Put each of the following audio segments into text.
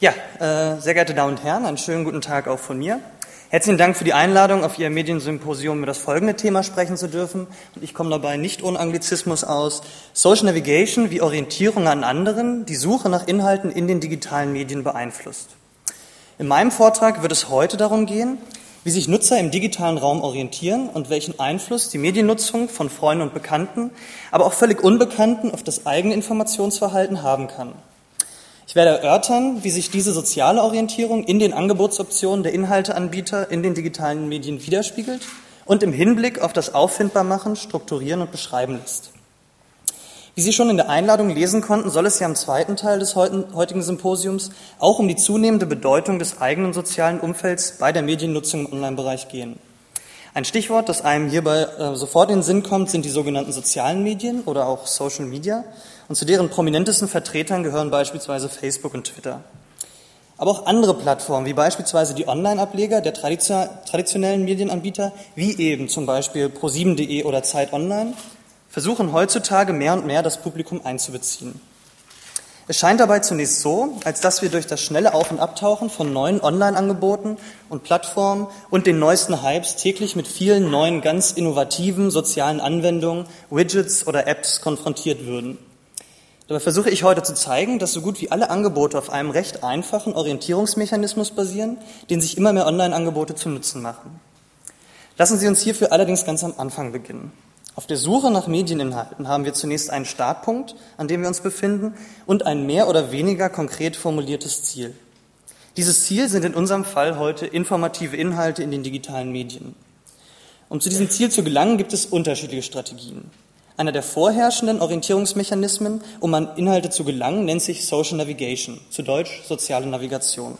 Ja, sehr geehrte Damen und Herren, einen schönen guten Tag auch von mir. Herzlichen Dank für die Einladung, auf Ihr Mediensymposium über das folgende Thema sprechen zu dürfen. Und ich komme dabei nicht ohne Anglizismus aus. Social Navigation, wie Orientierung an anderen die Suche nach Inhalten in den digitalen Medien beeinflusst. In meinem Vortrag wird es heute darum gehen, wie sich Nutzer im digitalen Raum orientieren und welchen Einfluss die Mediennutzung von Freunden und Bekannten, aber auch völlig Unbekannten auf das eigene Informationsverhalten haben kann. Ich werde erörtern, wie sich diese soziale Orientierung in den Angebotsoptionen der Inhalteanbieter in den digitalen Medien widerspiegelt und im Hinblick auf das Auffindbarmachen strukturieren und beschreiben lässt. Wie Sie schon in der Einladung lesen konnten, soll es ja im zweiten Teil des heutigen Symposiums auch um die zunehmende Bedeutung des eigenen sozialen Umfelds bei der Mediennutzung im Online-Bereich gehen. Ein Stichwort, das einem hierbei sofort in den Sinn kommt, sind die sogenannten sozialen Medien oder auch Social Media. Und zu deren prominentesten Vertretern gehören beispielsweise Facebook und Twitter. Aber auch andere Plattformen, wie beispielsweise die Online-Ableger der traditionellen Medienanbieter, wie eben zum Beispiel pro7.de oder Zeit Online, versuchen heutzutage mehr und mehr das Publikum einzubeziehen. Es scheint dabei zunächst so, als dass wir durch das schnelle Auf- und Abtauchen von neuen Online-Angeboten und Plattformen und den neuesten Hypes täglich mit vielen neuen, ganz innovativen sozialen Anwendungen, Widgets oder Apps konfrontiert würden. Dabei versuche ich heute zu zeigen, dass so gut wie alle Angebote auf einem recht einfachen Orientierungsmechanismus basieren, den sich immer mehr Online-Angebote zu Nutzen machen. Lassen Sie uns hierfür allerdings ganz am Anfang beginnen. Auf der Suche nach Medieninhalten haben wir zunächst einen Startpunkt, an dem wir uns befinden, und ein mehr oder weniger konkret formuliertes Ziel. Dieses Ziel sind in unserem Fall heute informative Inhalte in den digitalen Medien. Um zu diesem Ziel zu gelangen, gibt es unterschiedliche Strategien. Einer der vorherrschenden Orientierungsmechanismen, um an Inhalte zu gelangen, nennt sich Social Navigation, zu Deutsch soziale Navigation.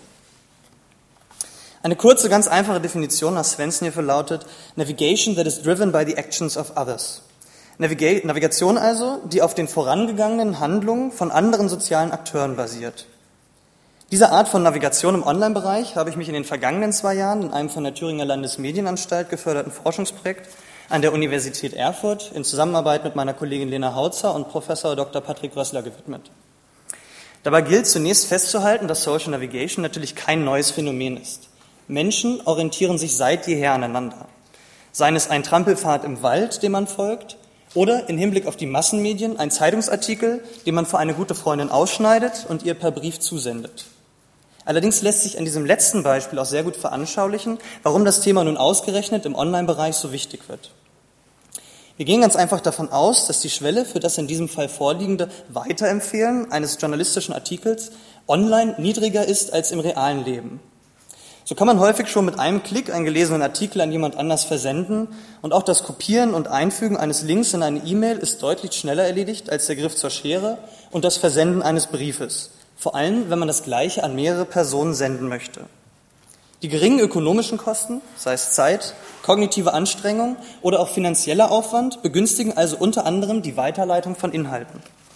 Eine kurze, ganz einfache Definition nach Svensson hierfür lautet Navigation that is driven by the actions of others. Navigation also, die auf den vorangegangenen Handlungen von anderen sozialen Akteuren basiert. Dieser Art von Navigation im Online-Bereich habe ich mich in den vergangenen 2 Jahren in einem von der Thüringer Landesmedienanstalt geförderten Forschungsprojekt an der Universität Erfurt in Zusammenarbeit mit meiner Kollegin Lena Hautzer und Professor Dr. Patrick Rössler gewidmet. Dabei gilt zunächst festzuhalten, dass Social Navigation natürlich kein neues Phänomen ist. Menschen orientieren sich seit jeher aneinander. Seien es ein Trampelpfad im Wald, dem man folgt, oder im Hinblick auf die Massenmedien ein Zeitungsartikel, den man für eine gute Freundin ausschneidet und ihr per Brief zusendet. Allerdings lässt sich an diesem letzten Beispiel auch sehr gut veranschaulichen, warum das Thema nun ausgerechnet im Online-Bereich so wichtig wird. Wir gehen ganz einfach davon aus, dass die Schwelle für das in diesem Fall vorliegende Weiterempfehlen eines journalistischen Artikels online niedriger ist als im realen Leben. So kann man häufig schon mit einem Klick einen gelesenen Artikel an jemand anders versenden und auch das Kopieren und Einfügen eines Links in eine E-Mail ist deutlich schneller erledigt als der Griff zur Schere und das Versenden eines Briefes, vor allem wenn man das Gleiche an mehrere Personen senden möchte. Die geringen ökonomischen Kosten, sei es Zeit, kognitive Anstrengung oder auch finanzieller Aufwand, begünstigen also unter anderem die Weiterleitung von Inhalten.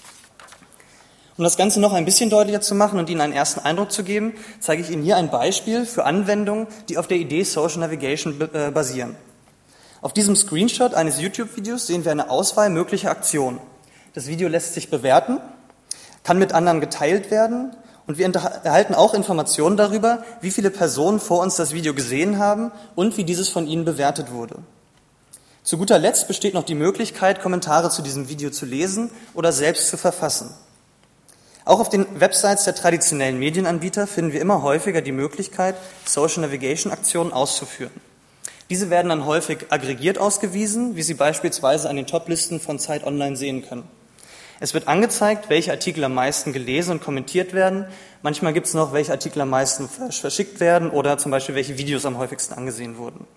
Um das Ganze noch ein bisschen deutlicher zu machen und Ihnen einen ersten Eindruck zu geben, zeige ich Ihnen hier ein Beispiel für Anwendungen, die auf der Idee Social Navigation basieren. Auf diesem Screenshot eines YouTube-Videos sehen wir eine Auswahl möglicher Aktionen. Das Video lässt sich bewerten, kann mit anderen geteilt werden und wir erhalten auch Informationen darüber, wie viele Personen vor uns das Video gesehen haben und wie dieses von ihnen bewertet wurde. Zu guter Letzt besteht noch die Möglichkeit, Kommentare zu diesem Video zu lesen oder selbst zu verfassen. Auch auf den Websites der traditionellen Medienanbieter finden wir immer häufiger die Möglichkeit, Social Navigation Aktionen auszuführen. Diese werden dann häufig aggregiert ausgewiesen, wie Sie beispielsweise an den Toplisten von Zeit Online sehen können. Es wird angezeigt, welche Artikel am meisten gelesen und kommentiert werden. Manchmal gibt es noch, welche Artikel am meisten verschickt werden oder zum Beispiel, welche Videos am häufigsten angesehen wurden.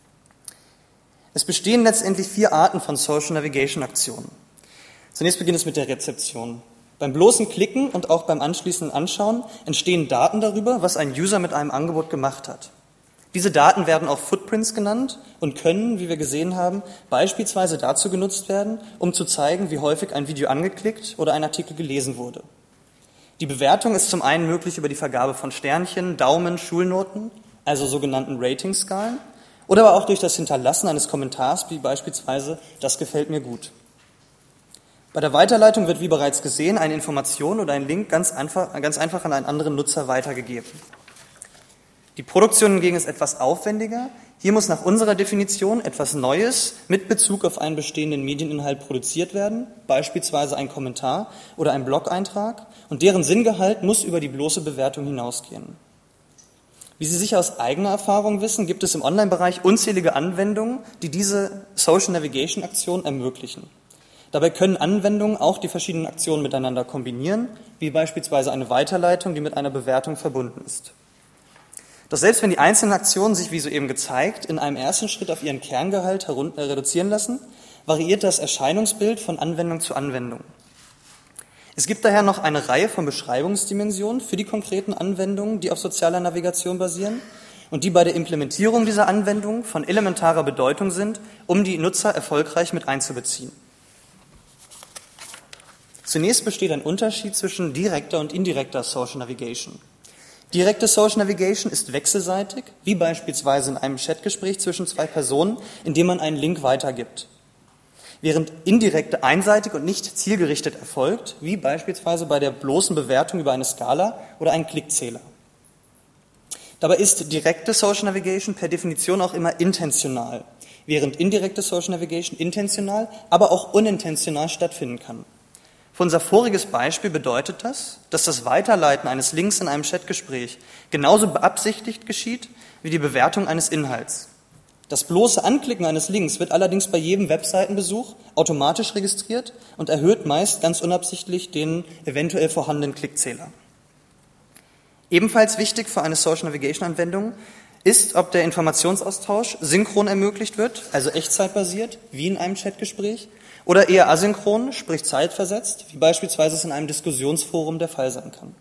Es bestehen letztendlich 4 Arten von Social Navigation Aktionen. Zunächst beginnt es mit der Rezeption. Beim bloßen Klicken und auch beim anschließenden Anschauen entstehen Daten darüber, was ein User mit einem Angebot gemacht hat. Diese Daten werden auch Footprints genannt und können, wie wir gesehen haben, beispielsweise dazu genutzt werden, um zu zeigen, wie häufig ein Video angeklickt oder ein Artikel gelesen wurde. Die Bewertung ist zum einen möglich über die Vergabe von Sternchen, Daumen, Schulnoten, also sogenannten Ratingskalen, oder aber auch durch das Hinterlassen eines Kommentars, wie beispielsweise "Das gefällt mir gut". Bei der Weiterleitung wird, wie bereits gesehen, eine Information oder ein Link ganz einfach an einen anderen Nutzer weitergegeben. Die Produktion hingegen ist etwas aufwendiger. Hier muss nach unserer Definition etwas Neues mit Bezug auf einen bestehenden Medieninhalt produziert werden, beispielsweise ein Kommentar oder ein Blog-Eintrag, und deren Sinngehalt muss über die bloße Bewertung hinausgehen. Wie Sie sicher aus eigener Erfahrung wissen, gibt es im Online-Bereich unzählige Anwendungen, die diese Social Navigation-Aktion ermöglichen. Dabei können Anwendungen auch die verschiedenen Aktionen miteinander kombinieren, wie beispielsweise eine Weiterleitung, die mit einer Bewertung verbunden ist. Doch selbst wenn die einzelnen Aktionen sich, wie soeben gezeigt, in einem ersten Schritt auf ihren Kerngehalt reduzieren lassen, variiert das Erscheinungsbild von Anwendung zu Anwendung. Es gibt daher noch eine Reihe von Beschreibungsdimensionen für die konkreten Anwendungen, die auf sozialer Navigation basieren und die bei der Implementierung dieser Anwendungen von elementarer Bedeutung sind, um die Nutzer erfolgreich mit einzubeziehen. Zunächst besteht ein Unterschied zwischen direkter und indirekter Social Navigation. Direkte Social Navigation ist wechselseitig, wie beispielsweise in einem Chatgespräch zwischen zwei Personen, in dem man einen Link weitergibt. Während indirekte einseitig und nicht zielgerichtet erfolgt, wie beispielsweise bei der bloßen Bewertung über eine Skala oder einen Klickzähler. Dabei ist direkte Social Navigation per Definition auch immer intentional, während indirekte Social Navigation intentional, aber auch unintentional stattfinden kann. Für unser voriges Beispiel bedeutet das, dass das Weiterleiten eines Links in einem Chatgespräch genauso beabsichtigt geschieht wie die Bewertung eines Inhalts. Das bloße Anklicken eines Links wird allerdings bei jedem Webseitenbesuch automatisch registriert und erhöht meist ganz unabsichtlich den eventuell vorhandenen Klickzähler. Ebenfalls wichtig für eine Social Navigation Anwendung ist, ob der Informationsaustausch synchron ermöglicht wird, also echtzeitbasiert, wie in einem Chatgespräch, oder eher asynchron, sprich zeitversetzt, wie beispielsweise es in einem Diskussionsforum der Fall sein kann.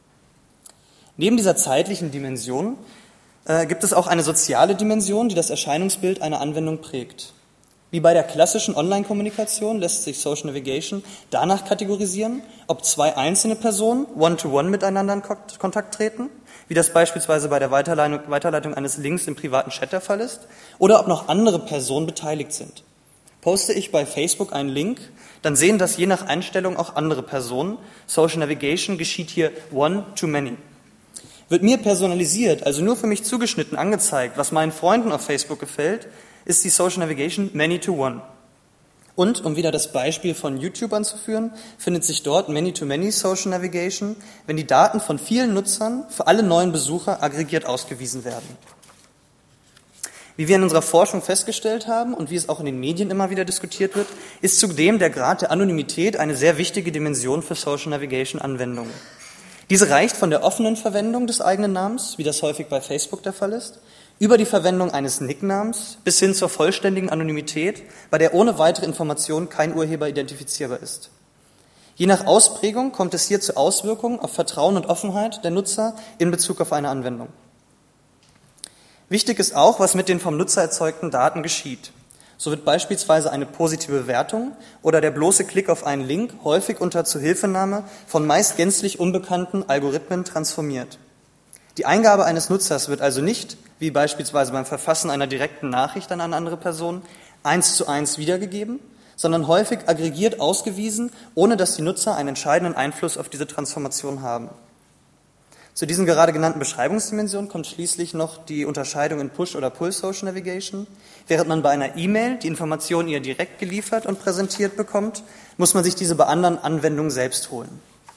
Neben dieser zeitlichen Dimension gibt es auch eine soziale Dimension, die das Erscheinungsbild einer Anwendung prägt. Wie bei der klassischen Online-Kommunikation lässt sich Social Navigation danach kategorisieren, ob zwei einzelne Personen one-to-one miteinander in Kontakt treten, wie das beispielsweise bei der Weiterleitung eines Links im privaten Chat der Fall ist, oder ob noch andere Personen beteiligt sind. Poste ich bei Facebook einen Link, dann sehen das je nach Einstellung auch andere Personen. Social Navigation geschieht hier one-to-many. Wird mir personalisiert, also nur für mich zugeschnitten angezeigt, was meinen Freunden auf Facebook gefällt, ist die Social Navigation many-to-one. Und, um wieder das Beispiel von YouTube anzuführen, findet sich dort many-to-many Social Navigation, wenn die Daten von vielen Nutzern für alle neuen Besucher aggregiert ausgewiesen werden. Wie wir in unserer Forschung festgestellt haben und wie es auch in den Medien immer wieder diskutiert wird, ist zudem der Grad der Anonymität eine sehr wichtige Dimension für Social Navigation Anwendungen. Diese reicht von der offenen Verwendung des eigenen Namens, wie das häufig bei Facebook der Fall ist, über die Verwendung eines Nicknamens bis hin zur vollständigen Anonymität, bei der ohne weitere Informationen kein Urheber identifizierbar ist. Je nach Ausprägung kommt es hier zu Auswirkungen auf Vertrauen und Offenheit der Nutzer in Bezug auf eine Anwendung. Wichtig ist auch, was mit den vom Nutzer erzeugten Daten geschieht. So wird beispielsweise eine positive Bewertung oder der bloße Klick auf einen Link häufig unter Zuhilfenahme von meist gänzlich unbekannten Algorithmen transformiert. Die Eingabe eines Nutzers wird also nicht, wie beispielsweise beim Verfassen einer direkten Nachricht an eine andere Person, 1:1 wiedergegeben, sondern häufig aggregiert ausgewiesen, ohne dass die Nutzer einen entscheidenden Einfluss auf diese Transformation haben. Zu diesen gerade genannten Beschreibungsdimensionen kommt schließlich noch die Unterscheidung in Push- oder Pull-Social Navigation. Während man bei einer E-Mail die Information ihr direkt geliefert und präsentiert bekommt, muss man sich diese bei anderen Anwendungen selbst holen.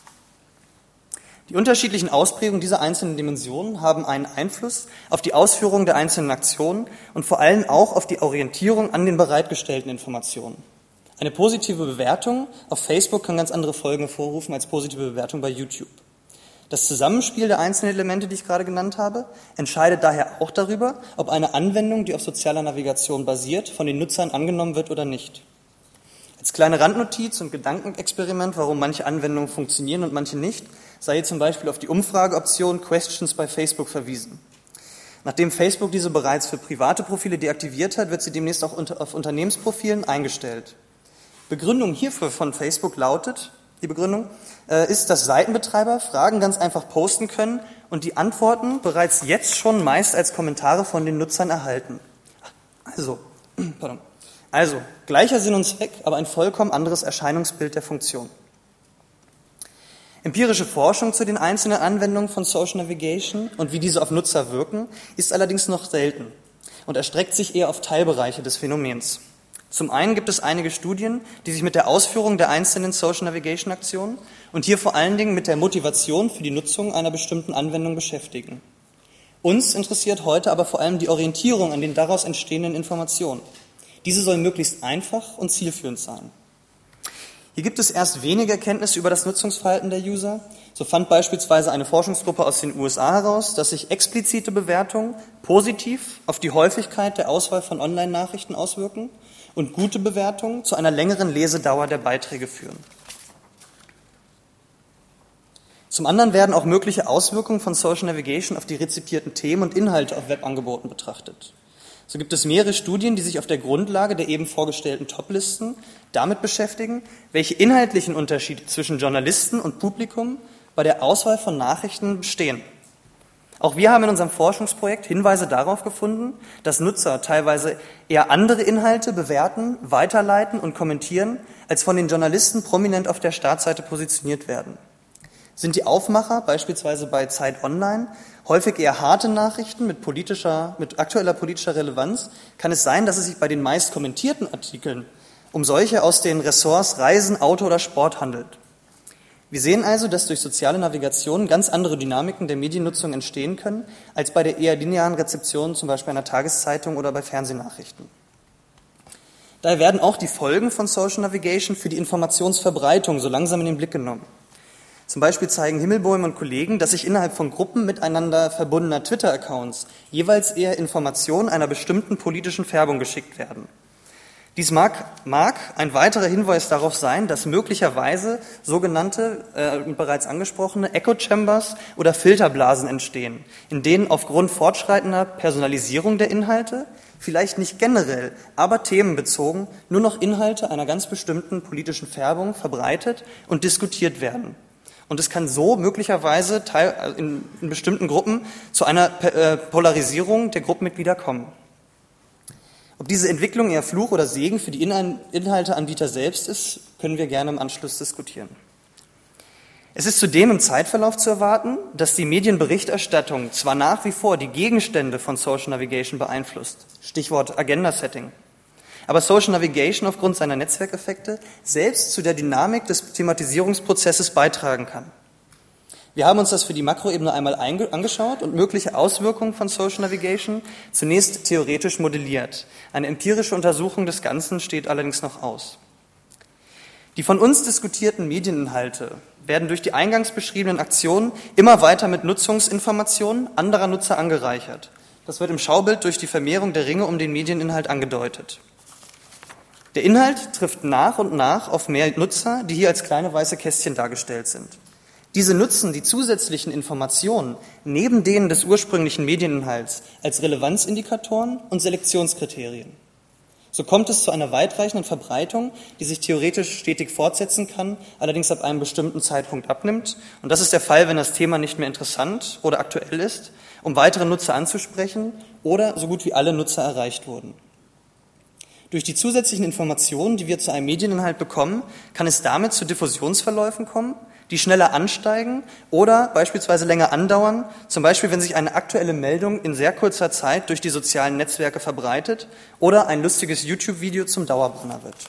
Die unterschiedlichen Ausprägungen dieser einzelnen Dimensionen haben einen Einfluss auf die Ausführung der einzelnen Aktionen und vor allem auch auf die Orientierung an den bereitgestellten Informationen. Eine positive Bewertung auf Facebook kann ganz andere Folgen hervorrufen als positive Bewertung bei YouTube. Das Zusammenspiel der einzelnen Elemente, die ich gerade genannt habe, entscheidet daher auch darüber, ob eine Anwendung, die auf sozialer Navigation basiert, von den Nutzern angenommen wird oder nicht. Als kleine Randnotiz und Gedankenexperiment, warum manche Anwendungen funktionieren und manche nicht, sei hier zum Beispiel auf die Umfrageoption Questions bei Facebook verwiesen. Nachdem Facebook diese bereits für private Profile deaktiviert hat, wird sie demnächst auch auf Unternehmensprofilen eingestellt. Begründung hierfür von Facebook lautet, die Begründung ist, dass Seitenbetreiber Fragen ganz einfach posten können und die Antworten bereits jetzt schon meist als Kommentare von den Nutzern erhalten. Also gleicher Sinn und Zweck, aber ein vollkommen anderes Erscheinungsbild der Funktion. Empirische Forschung zu den einzelnen Anwendungen von Social Navigation und wie diese auf Nutzer wirken, ist allerdings noch selten und erstreckt sich eher auf Teilbereiche des Phänomens. Zum einen gibt es einige Studien, die sich mit der Ausführung der einzelnen Social Navigation Aktionen und hier vor allen Dingen mit der Motivation für die Nutzung einer bestimmten Anwendung beschäftigen. Uns interessiert heute aber vor allem die Orientierung an den daraus entstehenden Informationen. Diese soll möglichst einfach und zielführend sein. Hier gibt es erst wenige Erkenntnisse über das Nutzungsverhalten der User. So fand beispielsweise eine Forschungsgruppe aus den USA heraus, dass sich explizite Bewertungen positiv auf die Häufigkeit der Auswahl von Online-Nachrichten auswirken und gute Bewertungen zu einer längeren Lesedauer der Beiträge führen. Zum anderen werden auch mögliche Auswirkungen von Social Navigation auf die rezipierten Themen und Inhalte auf Webangeboten betrachtet. So gibt es mehrere Studien, die sich auf der Grundlage der eben vorgestellten Toplisten damit beschäftigen, welche inhaltlichen Unterschiede zwischen Journalisten und Publikum bei der Auswahl von Nachrichten bestehen. Auch wir haben in unserem Forschungsprojekt Hinweise darauf gefunden, dass Nutzer teilweise eher andere Inhalte bewerten, weiterleiten und kommentieren, als von den Journalisten prominent auf der Startseite positioniert werden. Sind die Aufmacher, beispielsweise bei Zeit Online, häufig eher harte Nachrichten mit aktueller politischer Relevanz, kann es sein, dass es sich bei den meist kommentierten Artikeln um solche aus den Ressorts Reisen, Auto oder Sport handelt. Wir sehen also, dass durch soziale Navigation ganz andere Dynamiken der Mediennutzung entstehen können, als bei der eher linearen Rezeption, zum Beispiel einer Tageszeitung oder bei Fernsehnachrichten. Daher werden auch die Folgen von Social Navigation für die Informationsverbreitung so langsam in den Blick genommen. Zum Beispiel zeigen Himmelbohm und Kollegen, dass sich innerhalb von Gruppen miteinander verbundener Twitter-Accounts jeweils eher Informationen einer bestimmten politischen Färbung geschickt werden. Dies mag ein weiterer Hinweis darauf sein, dass möglicherweise sogenannte, bereits angesprochene Echo-Chambers oder Filterblasen entstehen, in denen aufgrund fortschreitender Personalisierung der Inhalte, vielleicht nicht generell, aber themenbezogen, nur noch Inhalte einer ganz bestimmten politischen Färbung verbreitet und diskutiert werden. Und es kann so möglicherweise in bestimmten Gruppen zu einer Polarisierung der Gruppenmitglieder kommen. Ob diese Entwicklung eher Fluch oder Segen für die Inhalteanbieter selbst ist, können wir gerne im Anschluss diskutieren. Es ist zudem im Zeitverlauf zu erwarten, dass die Medienberichterstattung zwar nach wie vor die Gegenstände von Social Navigation beeinflusst, Stichwort Agenda-Setting, aber Social Navigation aufgrund seiner Netzwerkeffekte selbst zu der Dynamik des Thematisierungsprozesses beitragen kann. Wir haben uns das für die Makroebene einmal angeschaut und mögliche Auswirkungen von Social Navigation zunächst theoretisch modelliert. Eine empirische Untersuchung des Ganzen steht allerdings noch aus. Die von uns diskutierten Medieninhalte werden durch die eingangs beschriebenen Aktionen immer weiter mit Nutzungsinformationen anderer Nutzer angereichert. Das wird im Schaubild durch die Vermehrung der Ringe um den Medieninhalt angedeutet. Der Inhalt trifft nach und nach auf mehr Nutzer, die hier als kleine weiße Kästchen dargestellt sind. Diese nutzen die zusätzlichen Informationen neben denen des ursprünglichen Medieninhalts als Relevanzindikatoren und Selektionskriterien. So kommt es zu einer weitreichenden Verbreitung, die sich theoretisch stetig fortsetzen kann, allerdings ab einem bestimmten Zeitpunkt abnimmt. Und das ist der Fall, wenn das Thema nicht mehr interessant oder aktuell ist, um weitere Nutzer anzusprechen oder so gut wie alle Nutzer erreicht wurden. Durch die zusätzlichen Informationen, die wir zu einem Medieninhalt bekommen, kann es damit zu Diffusionsverläufen kommen, die schneller ansteigen oder beispielsweise länger andauern, zum Beispiel wenn sich eine aktuelle Meldung in sehr kurzer Zeit durch die sozialen Netzwerke verbreitet oder ein lustiges YouTube-Video zum Dauerbrenner wird.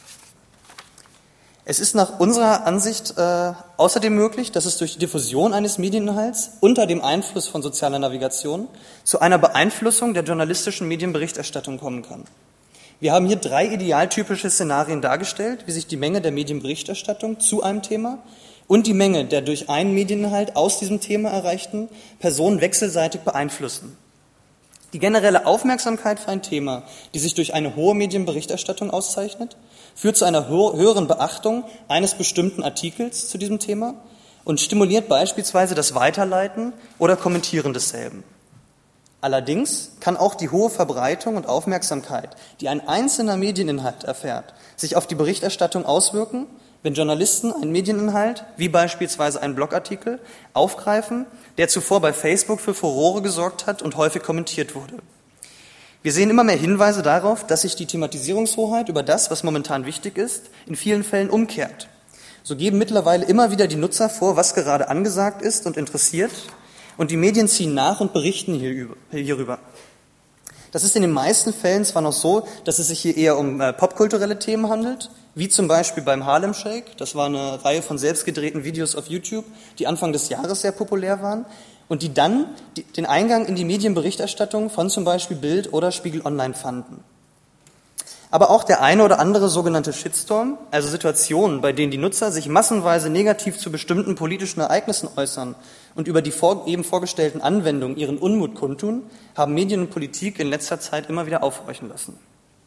Es ist nach unserer Ansicht außerdem möglich, dass es durch die Diffusion eines Medieninhalts unter dem Einfluss von sozialer Navigation zu einer Beeinflussung der journalistischen Medienberichterstattung kommen kann. Wir haben hier 3 idealtypische Szenarien dargestellt, wie sich die Menge der Medienberichterstattung zu einem Thema und die Menge der durch einen Medieninhalt aus diesem Thema erreichten Personen wechselseitig beeinflussen. Die generelle Aufmerksamkeit für ein Thema, die sich durch eine hohe Medienberichterstattung auszeichnet, führt zu einer höheren Beachtung eines bestimmten Artikels zu diesem Thema und stimuliert beispielsweise das Weiterleiten oder Kommentieren desselben. Allerdings kann auch die hohe Verbreitung und Aufmerksamkeit, die ein einzelner Medieninhalt erfährt, sich auf die Berichterstattung auswirken, wenn Journalisten einen Medieninhalt, wie beispielsweise einen Blogartikel, aufgreifen, der zuvor bei Facebook für Furore gesorgt hat und häufig kommentiert wurde. Wir sehen immer mehr Hinweise darauf, dass sich die Thematisierungshoheit über das, was momentan wichtig ist, in vielen Fällen umkehrt. So geben mittlerweile immer wieder die Nutzer vor, was gerade angesagt ist und interessiert, und die Medien ziehen nach und berichten hierüber. Das ist in den meisten Fällen zwar noch so, dass es sich hier eher um popkulturelle Themen handelt, wie zum Beispiel beim Harlem Shake. Das war eine Reihe von selbstgedrehten Videos auf YouTube, die Anfang des Jahres sehr populär waren und die dann den Eingang in die Medienberichterstattung von zum Beispiel Bild oder Spiegel Online fanden. Aber auch der eine oder andere sogenannte Shitstorm, also Situationen, bei denen die Nutzer sich massenweise negativ zu bestimmten politischen Ereignissen äußern und über die eben vorgestellten Anwendungen ihren Unmut kundtun, haben Medien und Politik in letzter Zeit immer wieder aufhorchen lassen.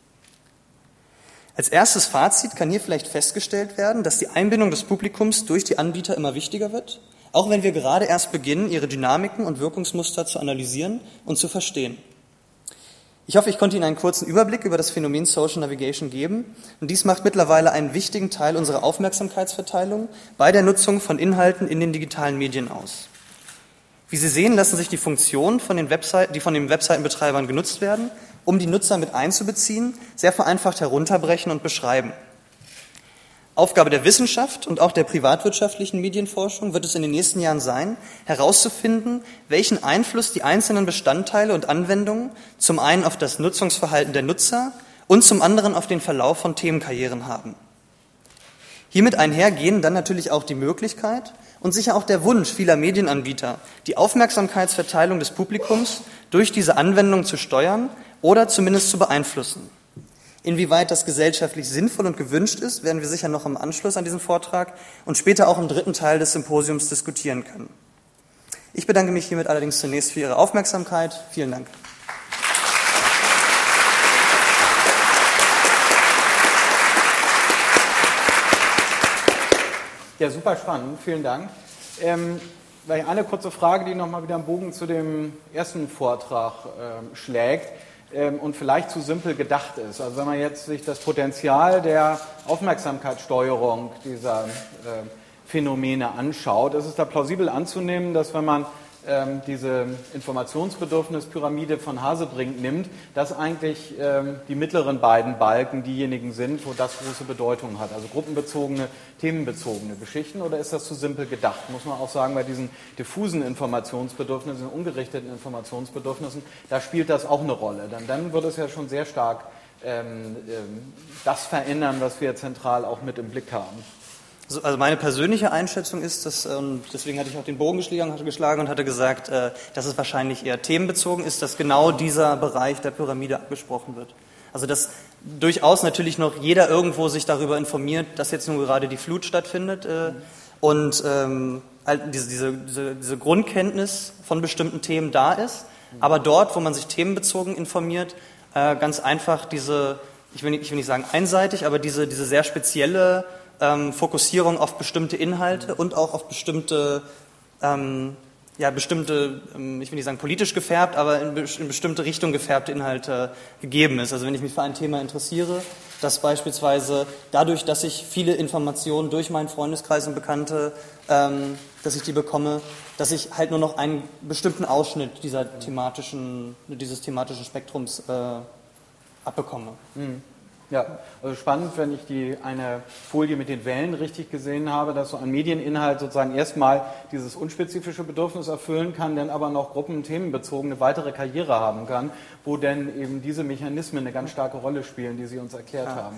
Als erstes Fazit kann hier vielleicht festgestellt werden, dass die Einbindung des Publikums durch die Anbieter immer wichtiger wird, auch wenn wir gerade erst beginnen, ihre Dynamiken und Wirkungsmuster zu analysieren und zu verstehen. Ich hoffe, ich konnte Ihnen einen kurzen Überblick über das Phänomen Social Navigation geben, und dies macht mittlerweile einen wichtigen Teil unserer Aufmerksamkeitsverteilung bei der Nutzung von Inhalten in den digitalen Medien aus. Wie Sie sehen, lassen sich die Funktionen, die von den Webseitenbetreibern genutzt werden, um die Nutzer mit einzubeziehen, sehr vereinfacht herunterbrechen und beschreiben. Aufgabe der Wissenschaft und auch der privatwirtschaftlichen Medienforschung wird es in den nächsten Jahren sein, herauszufinden, welchen Einfluss die einzelnen Bestandteile und Anwendungen zum einen auf das Nutzungsverhalten der Nutzer und zum anderen auf den Verlauf von Themenkarrieren haben. Hiermit einher gehen dann natürlich auch die Möglichkeit und sicher auch der Wunsch vieler Medienanbieter, die Aufmerksamkeitsverteilung des Publikums durch diese Anwendung zu steuern oder zumindest zu beeinflussen. Inwieweit das gesellschaftlich sinnvoll und gewünscht ist, werden wir sicher noch im Anschluss an diesen Vortrag und später auch im dritten Teil des Symposiums diskutieren können. Ich bedanke mich hiermit allerdings zunächst für Ihre Aufmerksamkeit. Vielen Dank. Ja, super spannend. Vielen Dank. Vielleicht eine kurze Frage, die nochmal wieder einen Bogen zu dem ersten Vortrag schlägt. Und vielleicht zu simpel gedacht ist. Also wenn man jetzt sich das Potenzial der Aufmerksamkeitssteuerung dieser Phänomene anschaut, ist es da plausibel anzunehmen, dass wenn man diese Informationsbedürfnispyramide von Hasebrink nimmt, dass eigentlich die mittleren beiden Balken diejenigen sind, wo das große Bedeutung hat, also gruppenbezogene, themenbezogene Geschichten, oder ist das zu simpel gedacht? Muss man auch sagen, bei diesen diffusen Informationsbedürfnissen, ungerichteten Informationsbedürfnissen, da spielt das auch eine Rolle. Denn dann wird es ja schon sehr stark das verändern, was wir zentral auch mit im Blick haben. Also meine persönliche Einschätzung ist, dass, deswegen hatte ich auch den Bogen geschlagen und hatte gesagt, dass es wahrscheinlich eher themenbezogen ist, dass genau dieser Bereich der Pyramide abgesprochen wird. Also dass durchaus natürlich noch jeder irgendwo sich darüber informiert, dass jetzt nun gerade die Flut stattfindet und halt diese Grundkenntnis von bestimmten Themen da ist, aber dort, wo man sich themenbezogen informiert, ganz einfach ich will nicht sagen einseitig, aber diese sehr spezielle Fokussierung auf bestimmte Inhalte und auch auf bestimmte, ich will nicht sagen politisch gefärbt, aber in bestimmte Richtung gefärbte Inhalte gegeben ist. Also wenn ich mich für ein Thema interessiere, dass beispielsweise dadurch, dass ich viele Informationen durch meinen Freundeskreis und Bekannte, dass ich die bekomme, dass ich halt nur noch einen bestimmten Ausschnitt dieses thematischen Spektrums abbekomme. Mhm. Ja, also spannend, wenn ich eine Folie mit den Wellen richtig gesehen habe, dass so ein Medieninhalt sozusagen erstmal dieses unspezifische Bedürfnis erfüllen kann, dann aber noch gruppenthemenbezogene weitere Karriere haben kann, wo denn eben diese Mechanismen eine ganz starke Rolle spielen, die Sie uns erklärt haben.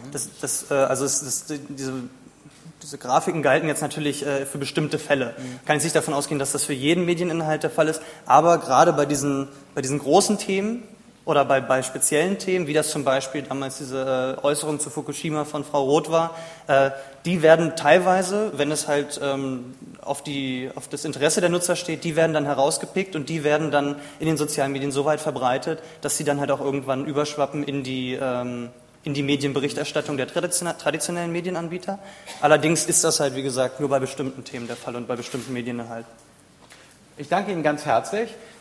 Diese Grafiken galten jetzt natürlich für bestimmte Fälle. Kann ich nicht davon ausgehen, dass das für jeden Medieninhalt der Fall ist, aber gerade bei diesen großen Themen, oder bei speziellen Themen, wie das zum Beispiel damals diese Äußerung zu Fukushima von Frau Roth war, die werden teilweise, wenn es halt auf das Interesse der Nutzer steht, die werden dann herausgepickt und die werden dann in den sozialen Medien so weit verbreitet, dass sie dann halt auch irgendwann überschwappen in die Medienberichterstattung der traditionellen Medienanbieter. Allerdings ist das halt, wie gesagt, nur bei bestimmten Themen der Fall und bei bestimmten Medieninhalten. Ich danke Ihnen ganz herzlich.